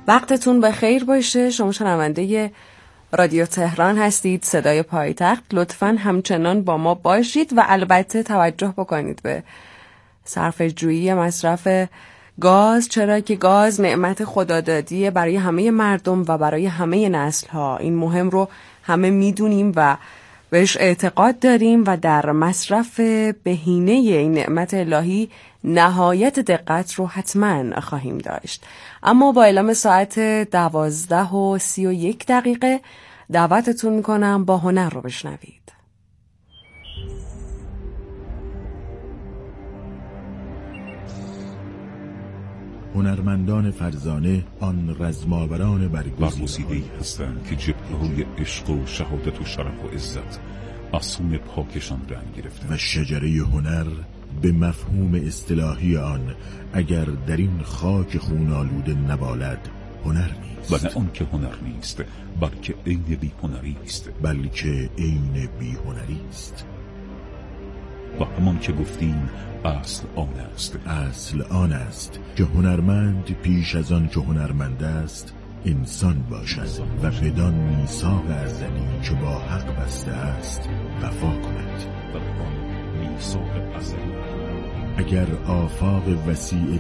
وقتتون بخیر باشه. شما شنونده رادیو تهران هستید، صدای پایتخت. لطفاً همچنان با ما باشید و البته توجه بکنید به صرفه‌جویی مصرف گاز، چرا که گاز نعمت خدادادیه برای همه مردم و برای همه نسل‌ها. این مهم رو همه میدونیم و بهش اعتقاد داریم و در مصرف بهینه این نعمت الهی نهایت دقت رو حتما خواهیم داشت. اما با اعلام ساعت 12:31 دعوتتون میکنم با هنر رو بشنوید. هنرمندان فرزانه آن رزماوران برگزیده هستند که جبهه‌های عشق و شهادت و شرف و عزت آسون پاکشان رنگ گرفته و شجره هنر به مفهوم اصطلاحی آن اگر در این خاک خون‌آلوده نبالد هنر نیست. و نه آن که هنر نیست بلکه عین بی هنری است. بی هنری است. و همان که گفتیم اصل آن است که هنرمند پیش از آن که هنرمند است انسان باشد و بدان میثاق ازلی که با حق بسته است وفا کند. اگر آفاق وسیع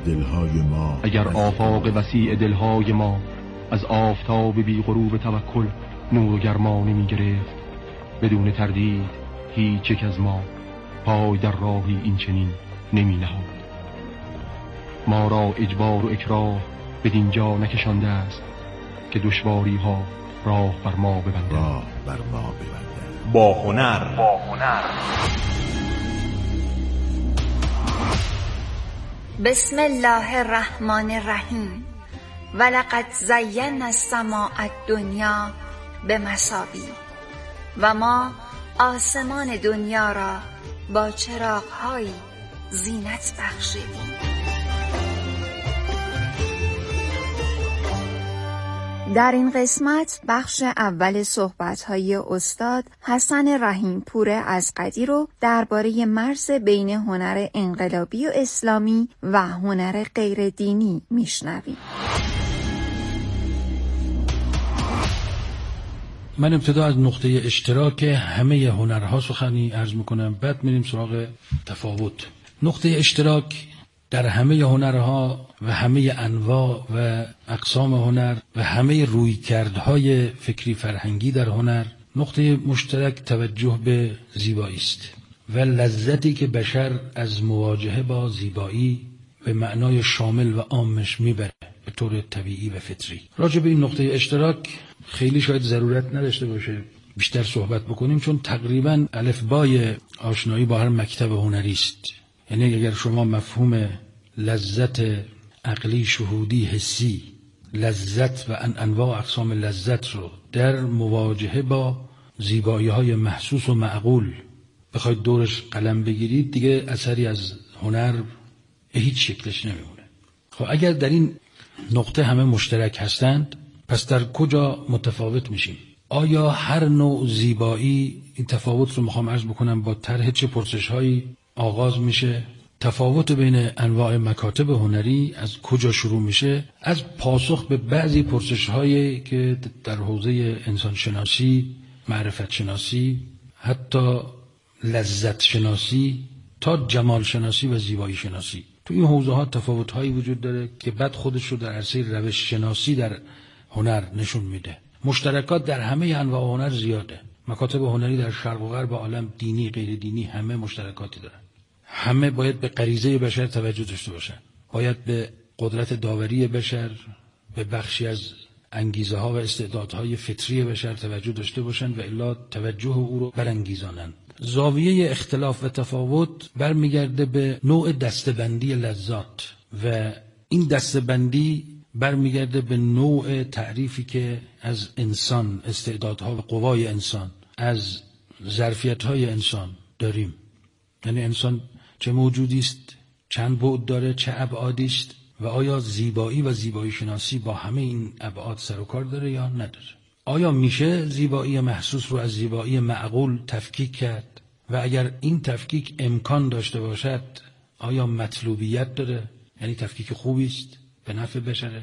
دلهای ما از آفتاب بی غروب توکل نور و گرما نمی گرفت، بدون تردید هیچ یک از ما پای در راهی این چنین نمی نهاد. ما را اجبار و اکراه بدین جا نکشانده است که دشواری ها راه بر ما ببندند. با هنر. بسم الله الرحمن الرحیم. ولقد زینا السماء الدنیا بمصابیح و ما آسمان دنیا را با چراغ‌هایی زینت بخشیدیم. در این قسمت بخش اول صحبت‌های استاد حسن رحیم‌پور ازقدی رو درباره مرز بین هنر انقلابی و اسلامی و هنر غیر دینی میشنویم. من ابتدا از نقطه اشتراک همه هنرها سخنی عرض میکنم، بعد میریم سراغ تفاوت. نقطه اشتراک در همه هنرها و همه انواع و اقسام هنر و همه رویکردهای فکری فرهنگی در هنر، نقطه مشترک توجه به زیبایی است و لذتی که بشر از مواجهه با زیبایی به معنای شامل و عامش میبره به طور طبیعی و فطری. راجع به این نقطه اشتراک خیلی شاید ضرورت نداشته باشه بیشتر صحبت بکنیم، چون تقریباً الفبای آشنایی با هر مکتب هنری است. یعنی اگر شما مفهوم لذت عقلی، شهودی، حسی، لذت و انواع اقسام لذت رو در مواجهه با زیبایی‌های محسوس و معقول بخواید دورش قلم بگیرید، دیگه اثری از هنر به هیچ شکلش نمیمونه. خب اگر در این نقطه همه مشترک هستند، پس در کجا متفاوت میشیم؟ آیا هر نوع زیبایی، این تفاوت رو میخوام عرض بکنم، با طرح چه پرسش‌هایی آغاز میشه؟ تفاوت بین انواع مکاتب هنری از کجا شروع میشه؟ از پاسخ به بعضی پرسش‌هایی که در حوزه انسان شناسی، معرفت شناسی، حتی لذت شناسی تا جمال شناسی و زیبایی شناسی، تو این حوزه ها تفاوت‌هایی وجود داره که بعد خودش رو در عرصه روش شناسی در هنر نشون میده. مشترکات در همه انواع هنر زیاده. مکاتب هنری در شرق و غرب عالم، دینی غیر دینی، همه مشترکاتی دارن. همه باید به غریزه بشر توجه داشته باشن. باید به قدرت داوری بشر، به بخشی از انگیزه ها و استعدادهای فطری بشر توجه داشته باشن و الا توجه او رو برانگیزانن. زاویه اختلاف و تفاوت برمیگرده به نوع دسته‌بندی لذات و این دسته‌بندی برمیگرده به نوع تعریفی که از انسان، استعدادها و قوای انسان، از ظرفیت‌های انسان داریم. یعنی انسان چه موجودی است، چند بعد داره، چه ابعادی است و آیا زیبایی و زیبایی شناسی با همه این ابعاد سر و کار داره یا نداره؟ آیا میشه زیبایی محسوس رو از زیبایی معقول تفکیک کرد و اگر این تفکیک امکان داشته باشد آیا مطلوبیت داره؟ یعنی تفکیک خوبی است، به نفع بشره؟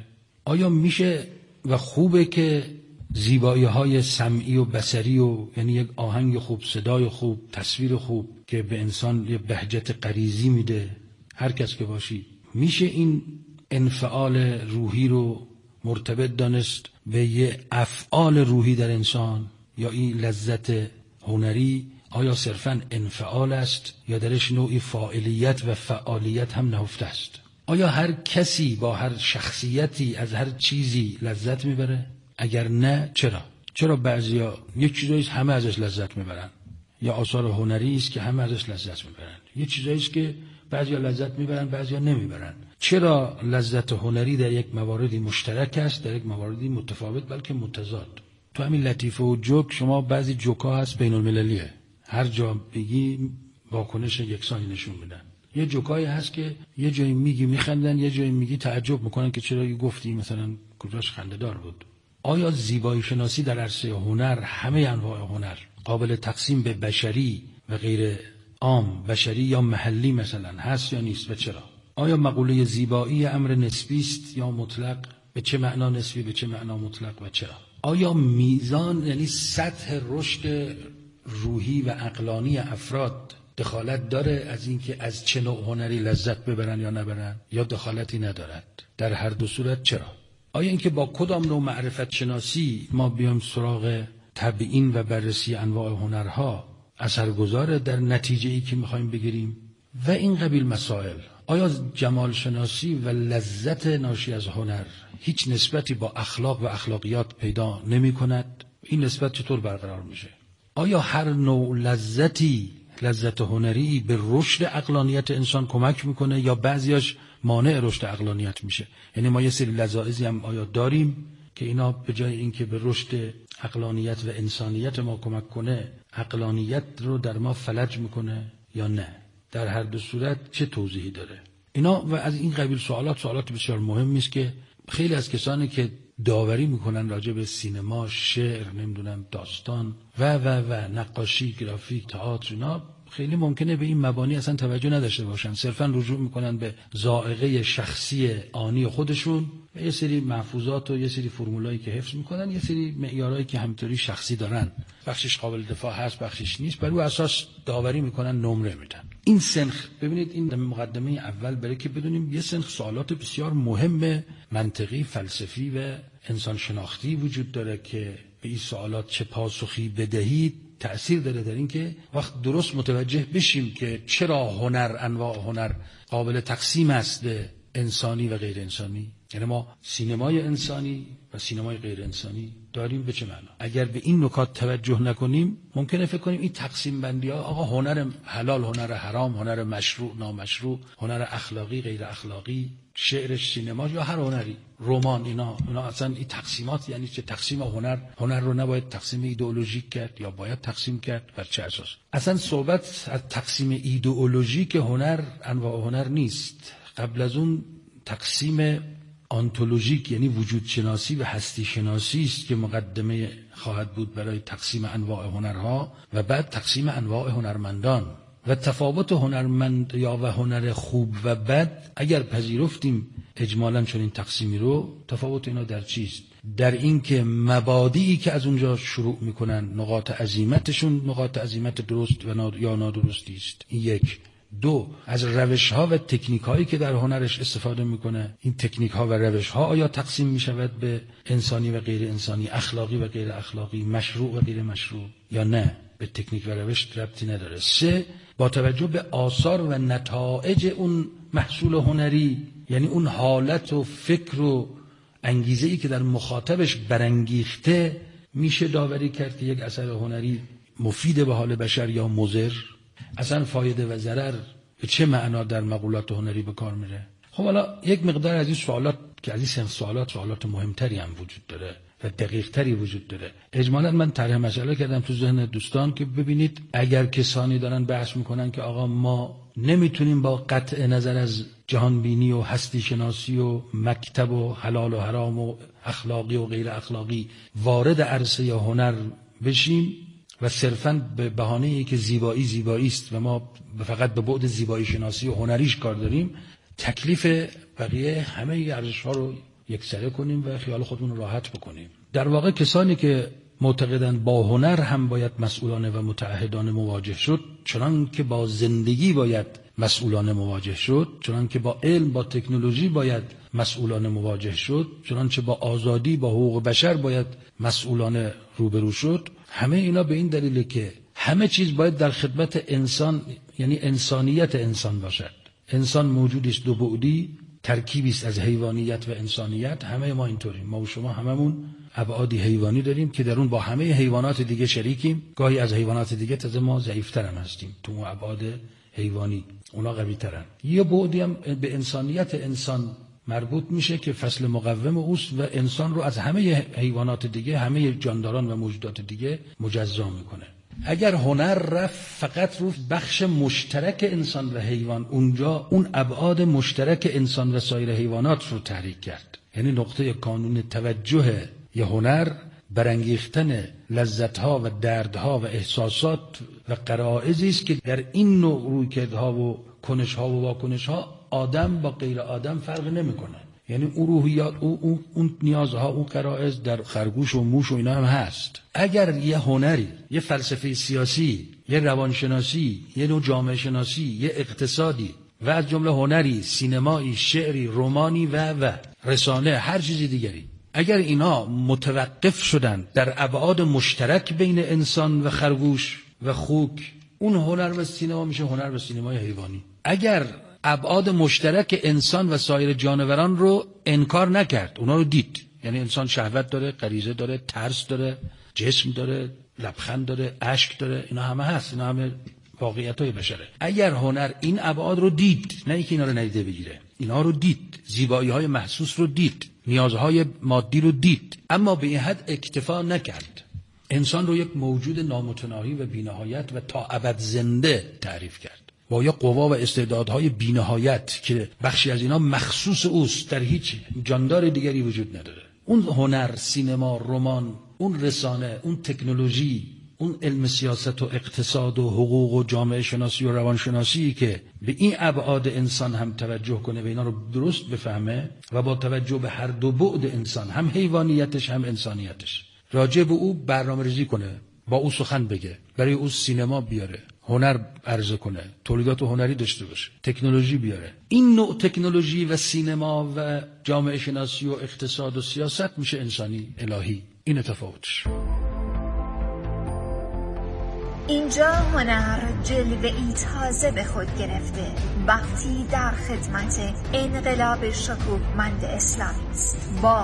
آیا میشه و خوبه که زیبایی‌های سمعی و بصری و یعنی یک آهنگ خوب، صدای خوب، تصویر خوب که به انسان یه بهجت غریزی میده، هر کس که باشی، میشه این انفعال روحی رو مرتبط دانست به یه افعال روحی در انسان؟ یا این لذت هنری آیا صرفاً انفعال است یا درش نوعی فاعلیت و فعالیت هم نهفته است؟ آیا هر کسی با هر شخصیتی از هر چیزی لذت میبره؟ اگر نه چرا بعضیا یک چیزایی همه ازش لذت میبرن، یا آثار هنری است که همه ازش لذت میبرن، یه چیزایی است که بعضیا لذت میبرن بعضیا نمیبرن. چرا لذت هنری در یک مواردی مشترک است، در یک مواردی متفاوت بلکه متضاد؟ تو همین لطیفه و جوک شما بعضی جوکا هست بین المللیه، هر جا بگی واکنش یکسانی نشون میدن. یه جوکایی هست که یه جایی میگی میخندن، یه جایی میگی تعجب میکنن که چرا گفتی مثلا کجاش خنده‌دار بود. آیا زیبایی شناسی در عرصه هنر، همه انواع هنر، قابل تقسیم به بشری و غیر عام، بشری یا محلی مثلا هست یا نیست و چرا؟ آیا مقوله زیبایی امر نسبی است یا مطلق؟ به چه معنا نسبی، به چه معنا مطلق و چرا؟ آیا میزان یعنی سطح رشد روحی و عقلانی افراد دخالت داره از اینکه از چه نوع هنری لذت ببرن یا نبرن، یا دخالتی ندارد؟ در هر دو صورت چرا؟ آیا اینکه با کدام نوع معرفت شناسی ما بیام سراغ تبیین و بررسی انواع هنرها اثرگذاره در نتیجه‌ای که می‌خوایم بگیریم؟ و این قبیل مسائل. آیا جمال شناسی و لذت ناشی از هنر هیچ نسبتی با اخلاق و اخلاقیات پیدا نمی‌کند؟ این نسبت چطور برقرار میشه؟ آیا هر نوع لذتی، لذت هنری، به رشد عقلانیت انسان کمک میکنه یا بعضیاش مانع رشد عقلانیت میشه؟ یعنی ما یه سری لذایذی هم آیا داریم که اینا به جای اینکه به رشد عقلانیت و انسانیت ما کمک کنه، عقلانیت رو در ما فلج میکنه یا نه؟ در هر دو صورت چه توضیحی داره؟ اینا و از این قبیل سوالات بسیار مهمی است که خیلی از کسانی که داوری میکنن راجع به سینما، شعر، نمیدونم داستان و نقاشی، گرافیک، تئاتر، اینا خیلی ممکنه به این مبانی اصلا توجه نداشته باشن، صرفا رجوع میکنن به ذائقه شخصی آنی خودشون، یه سری محفوظات و یه سری فرمولایی که حفظ میکنن، یه سری معیارایی که همینطوری شخصی دارن، بخشش قابل دفاع هست بخشش نیست، بر روی اساس داوری میکنن، نمره میدن. این سنخ، ببینید این مقدمه اول برای که بدونیم یه سنخ سوالات بسیار مهم منطقی، فلسفی و انسان شناختی وجود داره که به این سوالات چه پاسخی بدهید تأثیر داره در این که وقت درست متوجه بشیم که چرا هنر، انواع هنر قابل تقسیم است به انسانی و غیر انسانی. یعنی ما سینمای انسانی و سینمای غیر انسانی داریم. به چه معنا؟ اگر به این نکات توجه نکنیم ممکنه فکر کنیم این تقسیم بندی ها، آقا هنر حلال، هنر حرام، هنر مشروع، نامشروع، هنر اخلاقی، غیر اخلاقی، شعرش، سینما یا هر هنری، رمان، اینا اصلا این تقسیمات یعنی چه؟ تقسیم هنر رو نباید تقسیم ایدئولوژیک کرد یا باید تقسیم کرد؟ بر چه اساس؟ اصلا صحبت از تقسیم ایدئولوژیک هنر، انواع هنر نیست. قبل از اون تقسیم آنتولوژیک یعنی وجود شناسی و هستی شناسی است که مقدمه خواهد بود برای تقسیم انواع هنرها و بعد تقسیم انواع هنرمندان و تفاوت هنرمند یا و هنر خوب و بد. اگر پذیرفتیم اجمالاً چنین تقسیمی رو، تفاوت اینا در چیست؟ در این که مبادئی که از اونجا شروع میکنن، نقاط عزیمتشون نقاط عزیمت درست و یا نادرستی است. این یک. دو، از روش‌ها و تکنیک‌هایی که در هنرش استفاده میکنه، این تکنیک‌ها و روش‌ها آیا تقسیم میشود به انسانی و غیر انسانی، اخلاقی و غیر اخلاقی، مشروع و غیر مشروع یا نه؟ به تکنیک و روش ربطی نداره. سه، با توجه به آثار و نتایج اون محصول هنری، یعنی اون حالت و فکر و انگیزه‌ای که در مخاطبش برانگیخته، میشه داوری کرد که یک اثر هنری مفید به حال بشر یا مضر؟ اصلا فایده و ضرر به چه معنا در مقولات هنری به کار میره؟ خب حالا یک مقدار از این سوالات که از این سنخ سوالات مهمتری هم وجود داره و دقیق تری وجود داره. اجمالاً من طرح مسئله کردم تو ذهن دوستان که ببینید اگر کسانی دارن بحث میکنن که آقا ما نمیتونیم با قطع نظر از جهانبینی و هستی شناسی و مکتب و حلال و حرام و اخلاقی و غیر اخلاقی وارد عرصه یا هنر بشیم و صرفاً به بهانه‌ای که زیبایی است و ما فقط به بعد زیبایی شناسی و هنریش کار داریم، تکلیف بقیه همه ارزش‌ها رو یکسره کنیم و خیال خودمون رو راحت بکنیم. در واقع کسانی که معتقدند با هنر هم باید مسئولانه و متعهدانه مواجه شد، چنان که با زندگی باید مسئولانه مواجه شد، چنان که با علم، با تکنولوژی باید مسئولانه مواجه شد، چنانچه با آزادی، با حقوق بشر باید مسئولانه روبرو شد، همه اینا به این دلیله که همه چیز باید در خدمت انسان، یعنی انسانیت انسان باشد. انسان موجودی است دو بعدی، ترکیبی است از حیوانیت و انسانیت. همه ما اینطوریم، ما و شما هممون ابعادی حیوانی داریم که در اون با همه حیوانات دیگه شریکیم. گاهی از حیوانات دیگه تازه ما ضعیف‌تر هم هستیم تو اون ابعاد حیوانی، اونا قوی‌ترن. یه بعدی هم به انسانیت انسان مربوط میشه که فصل مقوم اوست و انسان رو از همه حیوانات دیگه، همه جانداران و موجودات دیگه مجزا میکنه. اگر هنر رفت فقط رو بخش مشترک انسان و حیوان، اونجا اون ابعاد مشترک انسان و سایر حیوانات رو تحریک کرد. یعنی نقطه کانون توجه یه هنر برانگیختن لذت‌ها و دردها و احساسات و غرایزی است که در این نوع رویکردها و کنش‌ها و واکنش‌ها آدم با غیر آدم فرق نمی‌کنه. یعنی اون روحیات، اون نیازها، اون غرایز در خرگوش و موش و اینا هم هست. اگر یه هنری، یه فلسفه سیاسی، یه روانشناسی، یه نوع جامعه شناسی، یه اقتصادی و از جمله هنری، سینمایی، شعری، رمانی و رسانه، هر چیزی دیگری، اگر اینا متوقف شدن در ابعاد مشترک بین انسان و خرگوش و خوک، اون هنر و سینما میشه هنر و سینمای حیوانی. اگر ابعاد مشترک انسان و سایر جانوران رو انکار نکرد، اونا رو دید، یعنی انسان شهوت داره، غریزه داره، ترس داره، جسم داره، لبخند داره، اشک داره، اینا همه هست، اینا همه واقعیت‌های بشره. اگر هنر این ابعاد رو دید، نه اینکه اینا رو ندیده بگیره، اینا رو دید، زیبایی‌های محسوس رو دید، نیازهای مادی رو دید، اما به این حد اکتفا نکرد، انسان رو یک موجود نامتناهی و بی‌نهایت و تا ابد زنده تعریف کرد، با یه قوا و استعدادهای بی‌نهایت که بخشی از اینا مخصوص اوست، در هیچ جاندار دیگری وجود نداره. اون هنر، سینما، رمان، اون رسانه، اون تکنولوژی، اون علم سیاست و اقتصاد و حقوق و جامعه شناسی و روانشناسی که به این ابعاد انسان هم توجه کنه، به اینا رو درست بفهمه و با توجه به هر دو بعد انسان، هم حیوانیتش هم انسانیتش، راجع به او برنامه‌ریزی کنه، با او سخن بگه، برای او سینما بیاره، هنر عرضه کنه، تولیدات هنری داشته باشه، تکنولوژی بیاره. این نوع تکنولوژی و سینما و جامعه شناسی و اقتصاد و سیاست میشه انسانی الهی. این تفاوتش. اینجا هنر جلوه‌ای تازه به خود گرفته، وقتی در خدمت انقلاب شکوهمند اسلامی است. با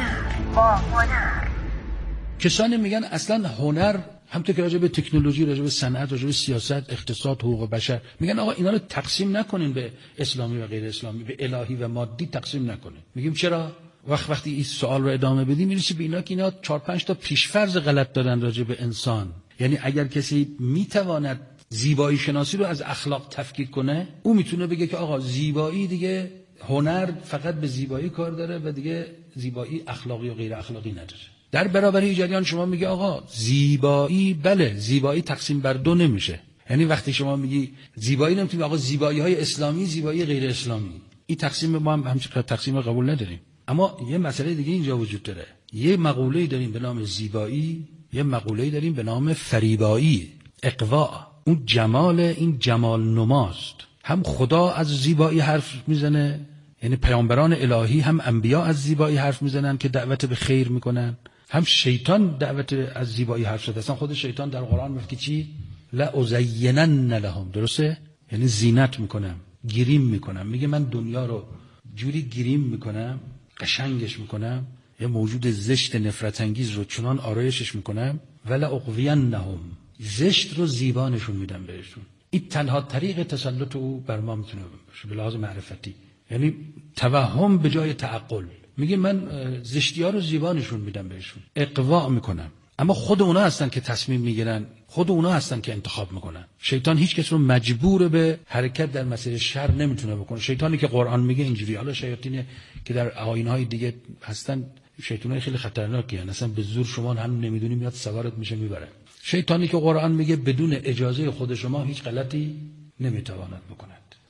هنر کسانی میگن اصلا هنر، همونطور که راجع به تکنولوژی، راجع به صنعت، راجع به سیاست، اقتصاد، حقوق بشر، میگن آقا اینا رو تقسیم نکنین به اسلامی و غیر اسلامی، به الهی و مادی تقسیم نکنین. میگیم چرا؟ وقتی این سوال رو ادامه بدیم میرسیم به اینا که اینا 4-5 تا پیشفرض غلط دارن راجع به انسان. یعنی اگر کسی میتواند زیبایی شناسی رو از اخلاق تفکیک کنه، او میتونه بگه که آقا زیبایی دیگه، هنر فقط به زیبایی کار داره و دیگه زیبایی اخلاقی و غیر اخلاقی نداره. در برابر جریان شما میگه آقا زیبایی، بله زیبایی تقسیم بر دو نمیشه. یعنی وقتی شما میگی زیبایی، نمیتونی آقا زیبایی های اسلامی، زیبایی غیر اسلامی، این تقسیم ما هم همچنین تقسیم قبول نداریم. اما یه مسئله دیگه اینجا وجود داره. یه مقوله‌ای داریم به نام زیبایی، یه مقوله‌ای داریم به نام فریبایی، اقوا. اون جمال، این جمال نماست. هم خدا از زیبایی حرف میزنه، یعنی پیامبران الهی، هم انبیا از زیبایی حرف میزنن که دعوت به خیر میکنن، هم شیطان دعوت از زیبایی حرف زده. اصلا خود شیطان در قرآن میگه چی؟ لا ازینن لهم، درسته؟ یعنی زینت میکنم، گریم میکنم. میگه من دنیا رو جوری گریم میکنم، قشنگش میکنم، یه موجود زشت نفرت انگیز رو چنان آرایشش میکنم، ولا اقوینهم، زشت رو زیبا نشون میدم بهشون. این تنها طریق تسلط او بر ما میتونه باشه به لحاظ معرفتی، یعنی توهم به جای تعقل. میگه من زشتی‌ها رو زیبا نشون میدم بهشون، اقوا میکنم. اما خود اونا هستن که تصمیم میگیرن، خود اونا هستن که انتخاب میکنن. شیطان هیچ کس رو مجبور به حرکت در مسیر شر نمیتونه بکنه. شیطانی که قرآن میگه اینجوری، حالا شیاطینی که در آیین‌های دیگه هستن، شیطانای خیلی خطرناکی هستن، اصلا به زور شما هم نمیدونی میاد سوارت میشه میبره. شیطانی که قرآن میگه بدون اجازه خود شما هیچ غلطی نمیتواند بکند.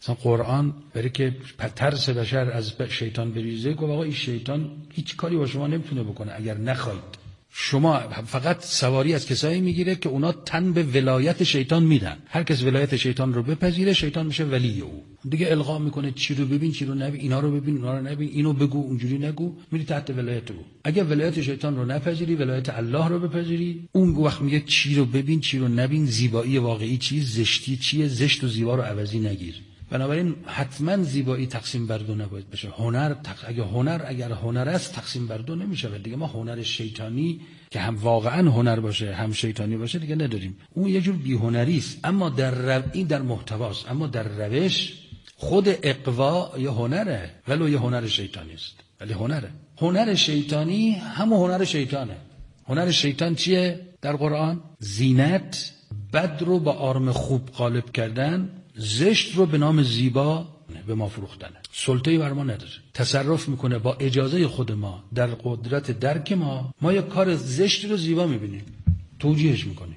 مثلا قرآن برای که ترس بشر از شیطان بریزه گفت آقا این شیطان هیچ کاری با شما نمیتونه بکنه اگر نخواید. شما فقط سواری از کسایی میگیره که اونا تن به ولایت شیطان میدن. هر کس ولایت شیطان رو بپذیره شیطان میشه ولی او. دیگه القا میکنه چی رو ببین چی رو نبین، اینا رو ببین اونا رو نبین، اینو بگو اونجوری نگو، میری تحت ولایت او. اگه ولایت شیطان رو نپذیری ولایت الله رو بپذیری، اون وقت میگه چی رو ببین چی رو نبین، زیبایی واقعی چیه، زشتی چیه، زشت و زیبا رو عوضی نگیر. بنابراین حتما زیبایی تقسیم بر دو نباید بشه. اگر هنر است تقسیم بر دو نمیشه. دیگه ما هنر شیطانی که هم واقعا هنر باشه هم شیطانی باشه دیگه نداریم. اون یه جور بی‌هنری است، اما این در محتواست، اما در روش خود اقوا یا هنره، ولو یه هنر شیطانی است، ولی هنره. هنر شیطانی همون هنر شیطانه. هنر شیطان چیه در قرآن؟ زینت، بد رو با آرم خوب غالب کردن، زشت رو به نام زیبا به ما فروختنه. سلطه‌ای بر ما نداره. تصرف میکنه با اجازه خود ما، در قدرت درک ما یک کار زشتی رو زیبا میبینیم، توجیهش میکنیم.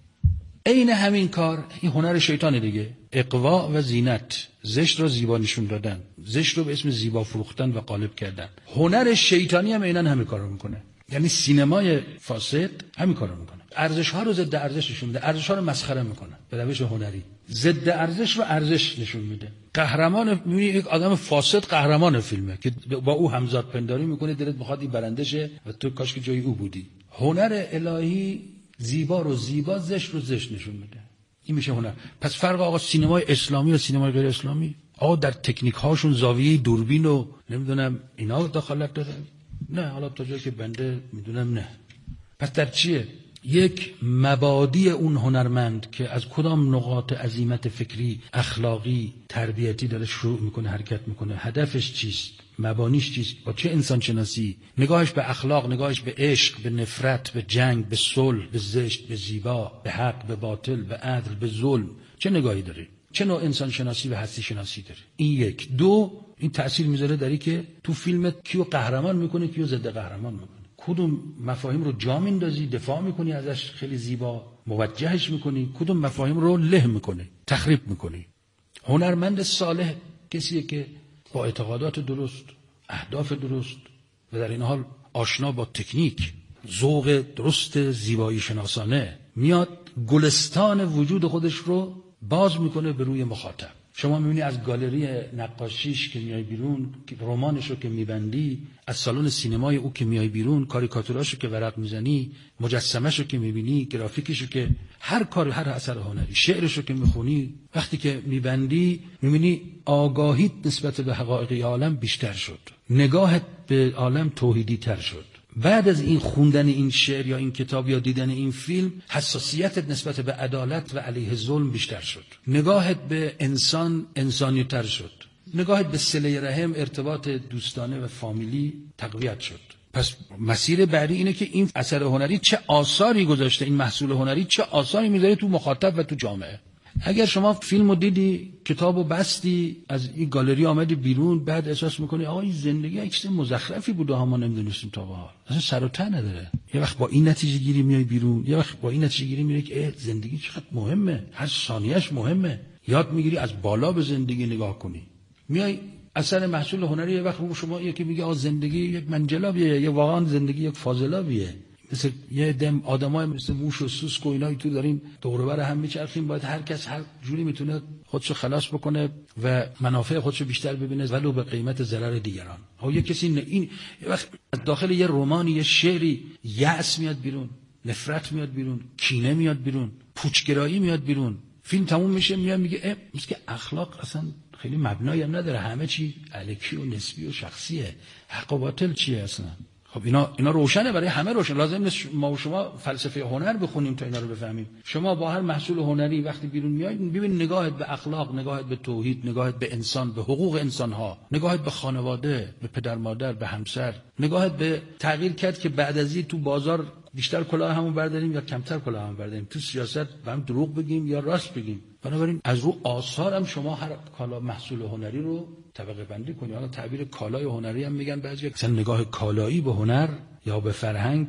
عین همین کار این هنر شیطانه دیگه. اقوا و زینت، زشت رو زیبا نشون دادن، زشت رو به اسم زیبا فروختن و غالب کردن. هنر شیطانی هم عیناً همین کارو میکنه. یعنی سینمای فاسد همین کارو میکنه. ارزش‌ها رو ضد ارزش نشون میده، ارزش‌ها رو مسخره میکنه به روش هنری. ضد ارزش رو ارزش نشون میده. قهرمان میبینی یک آدم فاسد قهرمان فیلمه که با او همزاد پنداری میکنه، دلت میخواد این برنده شه و تو کاش که جای او بودی. هنر الهی زیبا رو زیبا، زشت رو زشت نشون میده. این میشه هنر. پس فرق آقا سینمای اسلامی و سینمای غیر اسلامی، آقا در تکنیک هاشون زاویه دوربین و نمیدونم اینا دخالت داره؟ نه، حالا تا جایی که بنده میدونم نه. پس در چیه؟ یک مبادی اون هنرمند که از کدام نقاط عزیمت فکری، اخلاقی، تربیتی داره شروع میکنه، حرکت میکنه، هدفش چیست، مبانیش چیست، با چه انسان شناسی، نگاهش به اخلاق، نگاهش به عشق، به نفرت، به جنگ، به صلح، به زشت، به زیبا، به حق، به باطل، به عدل، به ظلم، چه نگاهی داره، چه نوع انسان شناسی و هستی شناسی داره. این یک. دو، این تأثیر میذاره در این که تو فیلمت کیو قهرمان میکنه کیو ضد قهرمان میکنه، کدوم مفاهیم رو جا میندازی، دفاع میکنی ازش خیلی زیبا، موجهش میکنی، کدوم مفاهیم رو له میکنی، تخریب میکنی. هنرمند صالح کسیه که با اعتقادات درست، اهداف درست و در این حال آشنا با تکنیک، ذوق درست زیبایی شناسانه میاد گلستان وجود خودش رو باز میکنه به روی مخاطب. شما میبینی از گالری نقاشیش که میای بیرون، رمانش رو که میبندی، از سالن سینمای او که میای بیرون، کاریکاتوراشو که ورق میزنی، مجسمه‌شو که میبینی، گرافیکیشو که هر کار، هر اثر هنری، شعرشو که میخونی، وقتی که میبندی میبینی آگاهیت نسبت به حقایق عالم بیشتر شد، نگاهت به عالم توحیدی تر شد. بعد از این خوندن این شعر یا این کتاب یا دیدن این فیلم، حساسیتت نسبت به عدالت و علیه ظلم بیشتر شد، نگاهت به انسان انسانی تر شد، نگاهت به صله رحم، ارتباط دوستانه و فامیلی تقویت شد. پس مسیر بعدی اینه که این اثر هنری چه آثاری گذاشته، این محصول هنری چه آثاری میذاره تو مخاطب و تو جامعه. اگر شما فیلمو دیدی، کتابو بستی، از این گالری آمدی بیرون، بعد احساس میکنی آقا این زندگی یک چیز مزخرفی بوده ها، ما نمیدونستیم تا به حال، اصلا سر و ته نداره. یه وقت با این نتیجه گیری میای بیرون، یه وقت با این نتیجه گیری میای که زندگی چقدر مهمه، هر ثانیه‌اش مهمه. یاد میگیری از بالا به زندگی نگاه کنی. میای اثر محصول هنری، یه وقت شما یکی میگه آ زندگی یک منجلابیه، یا واقعا زندگی یک فاضلابیه. مثل یه دم آدمای مثل موش و سوسک و اینایی تو داریم دور و بر هم میچرخیم، باید هر کس هر جوری میتونه خودشو خلاص بکنه و منافع خودشو بیشتر ببینه ولو به قیمت ضرر دیگران. ها یه کسی این یه وقت داخل یه رمانی، یه شعری، یأس میاد بیرون، نفرت میاد بیرون، کینه میاد بیرون، پوچگرایی میاد بیرون. فیلم تموم میشه میاد میگه مثل که اخلاق اصلا خیلی مبنایی هم نداره، همه چی الکی و نسبی و شخصیه، حق و باطل چیه اصلا. خب اینا روشنه، برای همه روشن. لازم نیست ما و شما فلسفه هنر بخونیم تا اینا رو بفهمیم. شما با هر محصول هنری وقتی بیرون میایید، ببین نگاهت به اخلاق، نگاهت به توحید، نگاهت به انسان، به حقوق انسان‌ها، نگاهت به خانواده، به پدر مادر، به همسر، نگاهت به تغییر کرد که بعد از این تو بازار بیشتر کلاه همون برداریم یا کمتر کلاه همون برداریم، تو سیاست با هم دروغ بگیم یا راست بگیم. بنابراین از رو آثار هم شما هر کالا محصول هنری رو طبقه بندی کنید. حالا تعبیر کالای هنری هم میگن بعضی، مثلا نگاه کالایی به هنر یا به فرهنگ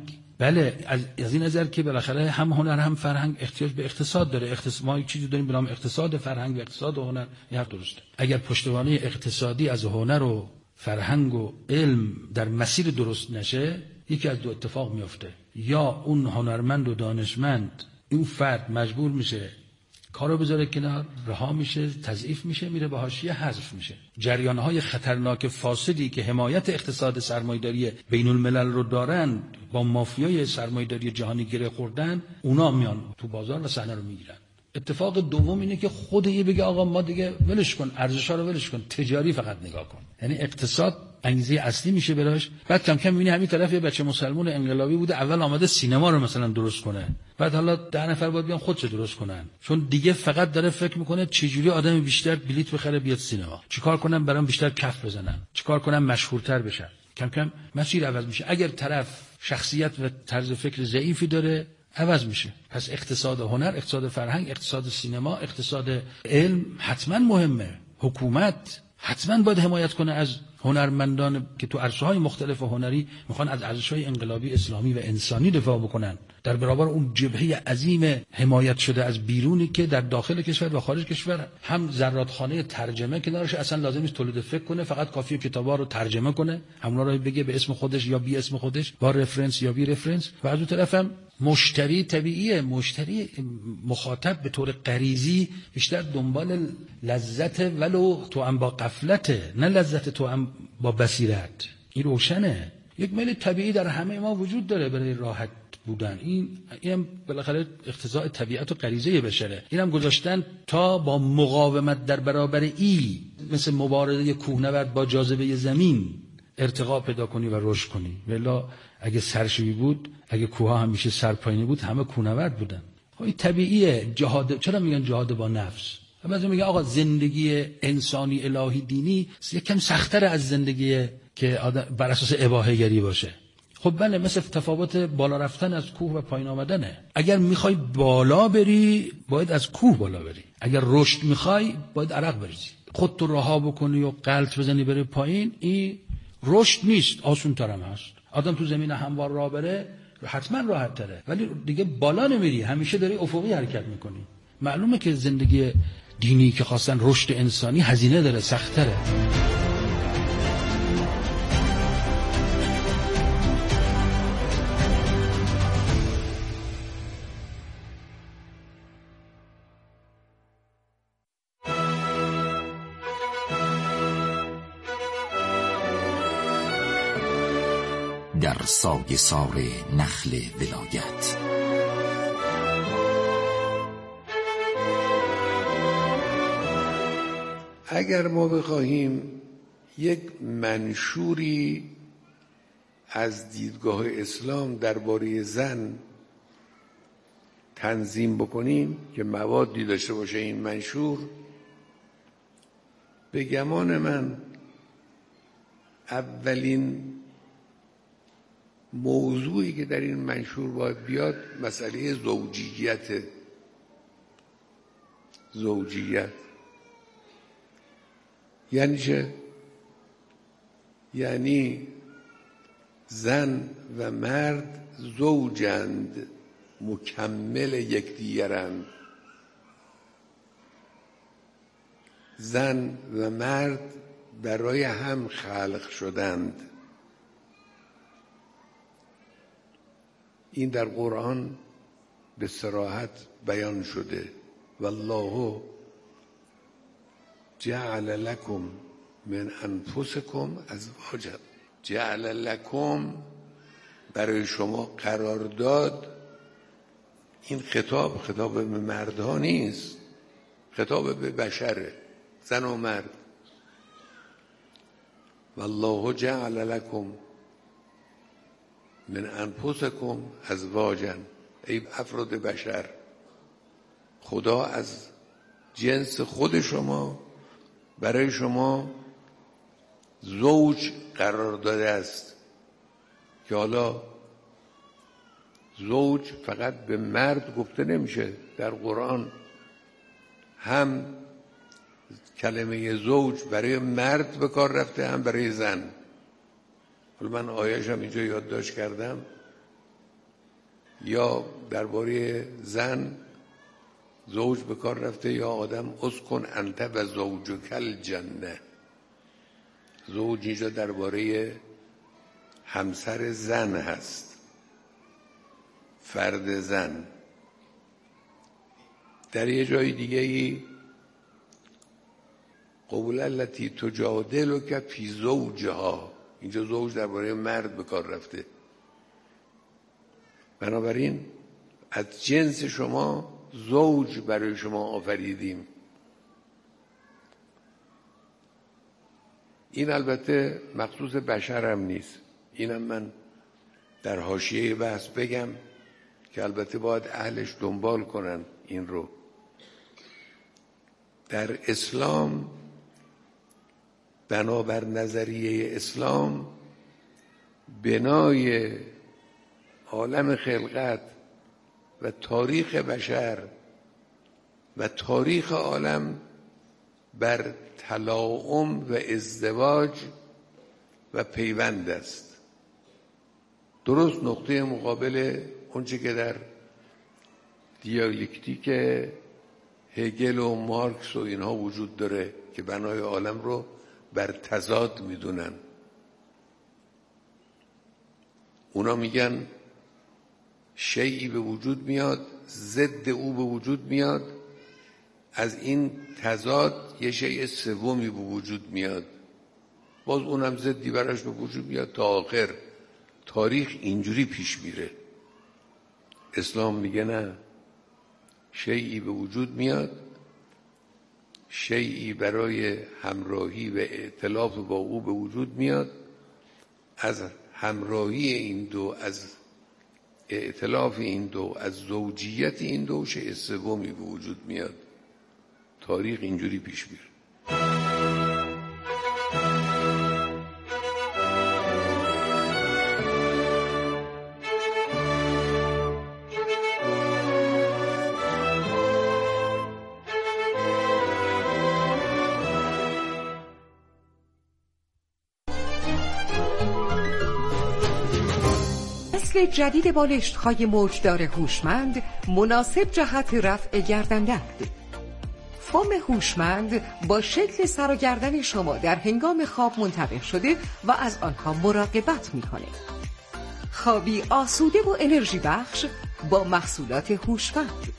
بله از این نظر که بالاخره هم هنر هم فرهنگ احتیاج به اقتصاد داره. ما یک چیزی داریم به نام اقتصاد فرهنگ و اقتصاد و هنر. این حرف درسته. اگر پشتوانه اقتصادی از هنر و فرهنگ و علم در مسیر درست نشه، یکی از دو اتفاق میفته: یا اون هنرمند و دانشمند، اون فرد مجبور میشه کارو بذاره کنار، رها میشه، تضعیف میشه، میره به حاشیه، حذف میشه. جریان‌های خطرناک فاسدی که حمایت اقتصاد سرمایه‌داری بین الملل رو دارن، با مافیای سرمایه‌داری جهانی گره خوردن، اونا میان تو بازار و صحنه رو میگیرن. اتفاق دوم اینه که خود یه بگه آقا ما دیگه ولش کن، ارزش‌ها رو ولش کن، تجاری فقط نگاه کن. یعنی اقتصاد انگیزه اصلی میشه براش. بعد کم کم می‌بینی همین طرف یه بچه مسلمان انقلابی بوده، اول آمده سینما رو مثلا درست کنه، بعد حالا 10 نفر باید بیان خودش درست کنن، چون دیگه فقط داره فکر میکنه چجوری آدم بیشتر بلیت بخره بیاد سینما، چیکار کنم برام بیشتر کف بزنم، چیکار کنم مشهورتر بشم. کم کم مسیر عوض میشه. اگر طرف شخصیت و طرز فکر ضعیفی داره، عوض میشه. پس اقتصاد هنر، اقتصاد فرهنگ، اقتصاد سینما، اقتصاد علم حتما مهمه. حکومت حتما باید حمایت کنه از هنرمندان که تو عرصه‌های مختلف هنری میخوان از ارزش‌های انقلابی اسلامی و انسانی دفاع بکنن، در برابر اون جبهه عظیم حمایت شده از بیرونی که در داخل کشور و خارج کشور هم زرادخانه ترجمه کنارش اصلا لازم نیست تولید فکر کنه، فقط کافیه کتابا رو ترجمه کنه، همونا رو بگه به اسم خودش یا بی اسم خودش، با رفرنس یا بی رفرنس. و از اون طرف هم مشتری طبیعیه، مشتری مخاطب به طور غریزی بیشتر دنبال لذت ولو تو هم با غفلته، نه لذت تو هم با بصیرت. این روشنه. یک میل طبیعی در همه ما وجود داره برای راحت بودن. این بالاخره اقتضاء طبیعت و غریزه بشره. اینم گذاشتن تا با مقاومت در برابر مثل مبارزه کوهنورد با جاذبه زمین ارتقا پیدا کنی و رشد کنی. والا اگه سرشویی بود، اگه کوها همیشه سرپایینی بود، همه کوهنورد بودن. خب این طبیعیه. جهاد، چرا میگن جهاد با نفس؟ بعضی میگن آقا زندگی انسانی الهی دینی یکم سخت‌تر از زندگی که بر اساس اباحه گری باشه. خب بله، مثل تفاوت بالا رفتن از کوه و پایین آمدنه. اگر میخوای بالا بری باید از کوه بالا بری، اگر رشد میخوای باید عرق بریزی، خودت رو رها بکنی و غلط بزنی بری پایین. این رشد نیست، آسون ترم هست. آدم تو زمین هموار راه بره حتما راحت تره، ولی دیگه بالا نمیری، همیشه داری افقی حرکت میکنی. معلومه که زندگی دینی که خواستن رشد انسانی هزینه داره، سخت تره. در سایه‌سار نخل ولایت اگر ما بخواهیم یک منشوری از دیدگاه اسلام درباره زن تنظیم بکنیم که موادی داشته باشه این منشور، به گمان من اولین موضوعی که در این منشور باید بیاد مسئله زوجیت. یعنی چه؟ یعنی زن و مرد زوجند، مکمل یکدیگرند. زن و مرد برای هم خلق شدند. این در قرآن به صراحت بیان شده. والله جعل لکم من انفسکم ازواجا. جعل لکم برای شما قرار داد. این خطاب به مردها نیست، خطاب به بشره، زن و مرد. والله جعل لکم من انفسکم ازواجا، ای افراد بشر، خدا از جنس خود شما برای شما زوج قرار داده است. که حالا زوج فقط به مرد گفته نمیشه، در قرآن هم کلمه زوج برای مرد به کار رفته، هم برای زن. حالا من آیه‌اش هم اینجا یادداشت کردم. یا درباره زن زوج به کار رفته، یا آدم اسکن انت و زوجک الجنه. زوج اینجا درباره همسر زن هست، فرد زن. در یه جای دیگه ای قول التی تجادلک فی زوجها، اینجا زوج درباره مرد به کار رفته. بنابراین از جنس شما زوج برای شما آفریدیم. این البته مخصوص بشر هم نیست، اینم من در حاشیه بحث بگم که البته باید اهلش دنبال کنن این رو. در اسلام بنابر نظریه اسلام بنای عالم خلقت و تاریخ بشر و تاریخ عالم بر تلاؤم و ازدواج و پیوند است. درست نقطه مقابل اونچه که در دیالکتیک هگل و مارکس و اینها وجود داره که بنای عالم رو بر تضاد میدونن. اونا میگن شیئی به وجود میاد، ضد او به وجود میاد، از این تضاد یه شیء سومی به وجود میاد، باز اونم ضدی براش به وجود میاد تا آخر. تاریخ اینجوری پیش میره. اسلام میگه نه، شیئی به وجود میاد، شیئی برای همراهی و ائتلاف با او به وجود میاد، از همراهی این دو، از ائتلاف این دو، از زوجیت این دو شیء سومی به وجود میاد. تاریخ اینجوری پیش میره. جدید بالشت‌های موجدار هوشمند مناسب جهت رفع گردن‌درد. فوم هوشمند با شکل سر و گردن شما در هنگام خواب منطبق شده و از آنها مراقبت می‌کنه. خوابی آسوده و انرژی بخش با محصولات هوشمند.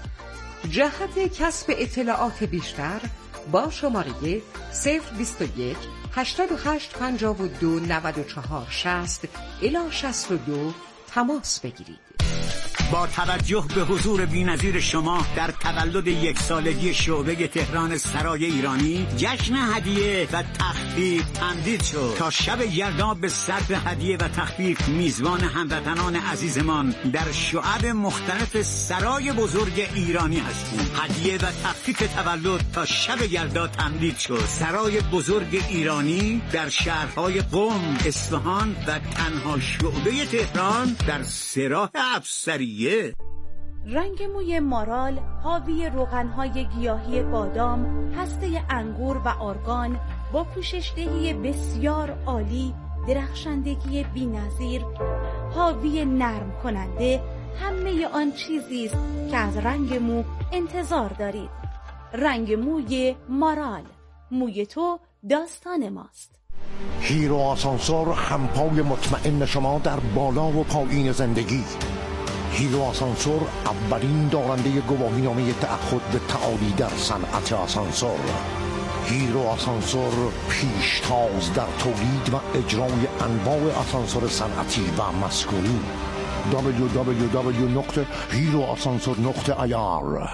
جهت کسب اطلاعات بیشتر با شماره 021 88 52 94 60 الی 62 تماس بگیرید. با توجه به حضور بی‌نظیر شما در تولد 1 سالگی شعبه تهران سرای ایرانی، جشن هدیه و تخفیف تمدید شد. تا شب یلدا به صدر هدیه و تخفیف میزبان هموطنان عزیزمان در شعب مختلف سرای بزرگ ایرانی هستیم. هدیه و تخفیف تولد تا شب یلدا تمدید شد. سرای بزرگ ایرانی در شهرهای قم، اصفهان و تنها شعبه تهران در سراح افسری. رنگ موی مارال حاوی روغن‌های گیاهی بادام، هسته انگور و آرگان با پوششدهی بسیار عالی، درخشندگی بی‌نظیر، حاوی نرم کننده همه آن چیزی است که از رنگ مو انتظار دارید. رنگ موی مارال، موی تو داستان ماست. هیرو آسانسور، همپای مطمئن شما در بالا و پایین زندگی. هیرو آسانسور اولین دارنده گواهینامه تعهد به تعالی در صنعت آسانسور. هیرو آسانسور پیشتاز در تولید و اجرای انواع آسانسور صنعتی و مسکونی. www.heroasansor.ir.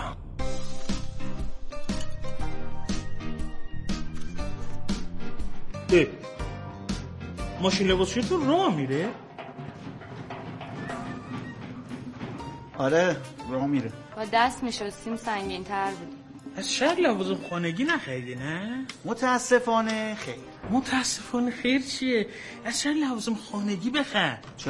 ماشین لباسشویتون راه میره؟ آره راه میره. با دست میشستیم سنگین تر بود. از شهر لوازم خانگی نخریدی نه؟ متاسفانه خیر. متاسفانه خیر چیه؟ از شهر لوازم خانگی بخر.